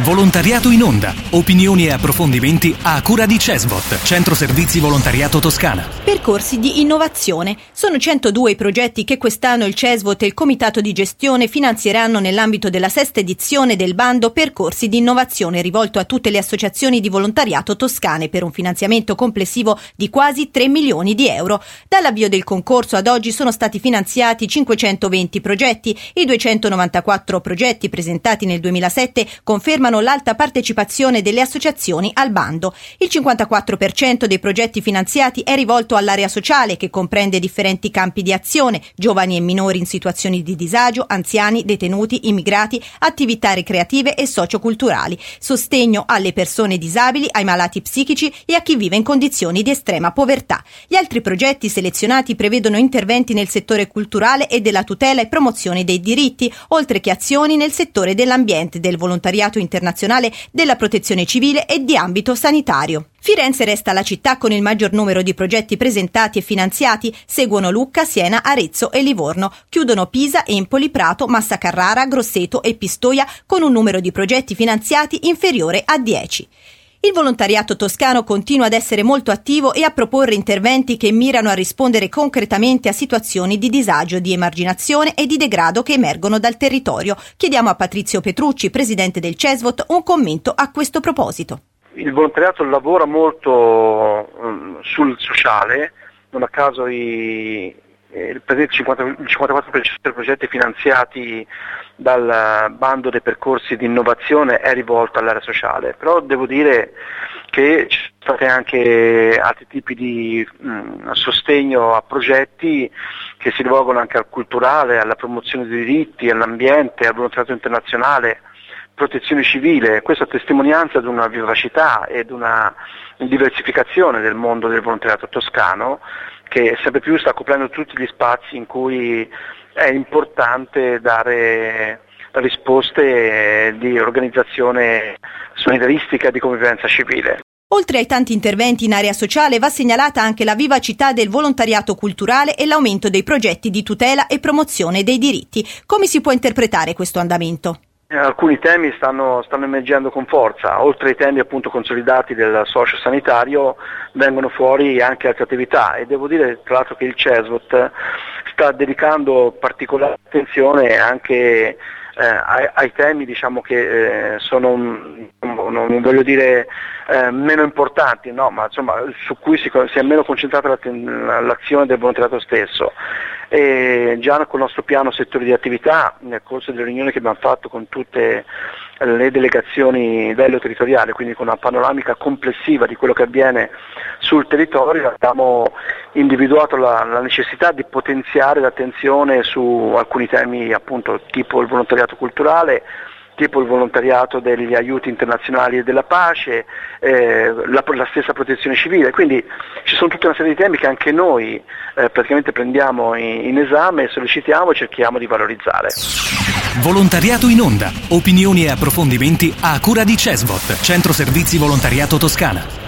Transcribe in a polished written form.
Volontariato in onda. Opinioni e approfondimenti a cura di CESVOT, Centro Servizi Volontariato Toscana. Percorsi di innovazione. Sono 102 i progetti che quest'anno il CESVOT e il Comitato di Gestione finanzieranno nell'ambito della sesta edizione del bando Percorsi di Innovazione, rivolto a tutte le associazioni di volontariato toscane per un finanziamento complessivo di quasi 3 milioni di euro. Dall'avvio del concorso ad oggi sono stati finanziati 520 progetti. I 294 progetti presentati nel 2007 confermano l'alta partecipazione delle associazioni al bando. Il 54% dei progetti finanziati è rivolto all'area sociale, che comprende differenti campi di azione: giovani e minori in situazioni di disagio, anziani, detenuti, immigrati, attività ricreative e socioculturali, sostegno alle persone disabili, ai malati psichici e a chi vive in condizioni di estrema povertà. Gli altri progetti selezionati prevedono interventi nel settore culturale e della tutela e promozione dei diritti, oltre che azioni nel settore dell'ambiente, del volontariato internazionale, della protezione civile e di ambito sanitario. Firenze resta la città con il maggior numero di progetti presentati e finanziati, seguono Lucca, Siena, Arezzo e Livorno. Chiudono Pisa, Empoli, Prato, Massa Carrara, Grosseto e Pistoia, con un numero di progetti finanziati inferiore a 10. Il volontariato toscano continua ad essere molto attivo e a proporre interventi che mirano a rispondere concretamente a situazioni di disagio, di emarginazione e di degrado che emergono dal territorio. Chiediamo a Patrizio Petrucci, presidente del CESVOT, un commento a questo proposito. Il volontariato lavora molto sul sociale, non a caso il 54% dei progetti finanziati dal bando dei percorsi di innovazione è rivolto all'area sociale, però devo dire che ci sono stati anche altri tipi di sostegno a progetti che si rivolgono anche al culturale, alla promozione dei diritti, all'ambiente, al volontariato internazionale, protezione civile. Questa è testimonianza di una vivacità e di una diversificazione del mondo del volontariato toscano, che sempre più sta coprendo tutti gli spazi in cui è importante dare risposte di organizzazione solidaristica e di convivenza civile. Oltre ai tanti interventi in area sociale, va segnalata anche la vivacità del volontariato culturale e l'aumento dei progetti di tutela e promozione dei diritti. Come si può interpretare questo andamento? Alcuni temi stanno emergendo con forza. Oltre ai temi appunto consolidati del socio-sanitario vengono fuori anche altre attività, e devo dire tra l'altro che il CESVOT sta dedicando particolare attenzione anche ai temi, diciamo, che sono, non voglio dire meno importanti, no, ma insomma su cui si è meno concentrata l'azione del volontariato stesso. E già con il nostro piano settore di attività, nel corso delle riunioni che abbiamo fatto con tutte le delegazioni a livello territoriale, quindi con una panoramica complessiva di quello che avviene sul territorio, abbiamo individuato la necessità di potenziare l'attenzione su alcuni temi, appunto, tipo il volontariato culturale, tipo il volontariato degli aiuti internazionali e della pace, la stessa protezione civile. Quindi ci sono tutta una serie di temi che anche noi praticamente prendiamo in esame, sollecitiamo e cerchiamo di valorizzare. Volontariato in onda. Opinioni e approfondimenti a cura di CESVOT, Centro Servizi Volontariato Toscana.